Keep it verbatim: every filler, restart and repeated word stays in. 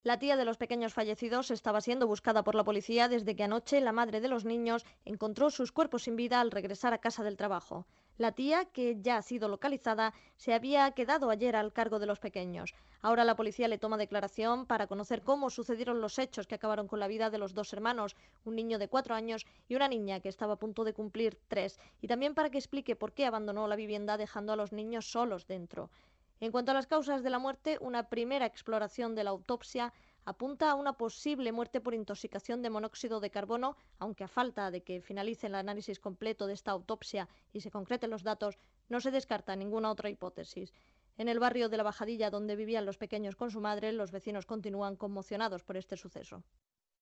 La tía de los pequeños fallecidos estaba siendo buscada por la policía desde que anoche la madre de los niños encontró sus cuerpos sin vida al regresar a casa del trabajo. La tía, que ya ha sido localizada, se había quedado ayer al cargo de los pequeños. Ahora la policía le toma declaración para conocer cómo sucedieron los hechos que acabaron con la vida de los dos hermanos, un niño de cuatro años y una niña que estaba a punto de cumplir tres, y también para que explique por qué abandonó la vivienda dejando a los niños solos dentro. En cuanto a las causas de la muerte, una primera exploración de la autopsia apunta a una posible muerte por intoxicación de monóxido de carbono, aunque a falta de que finalice el análisis completo de esta autopsia y se concreten los datos, no se descarta ninguna otra hipótesis. En el barrio de La Bajadilla, donde vivían los pequeños con su madre, los vecinos continúan conmocionados por este suceso.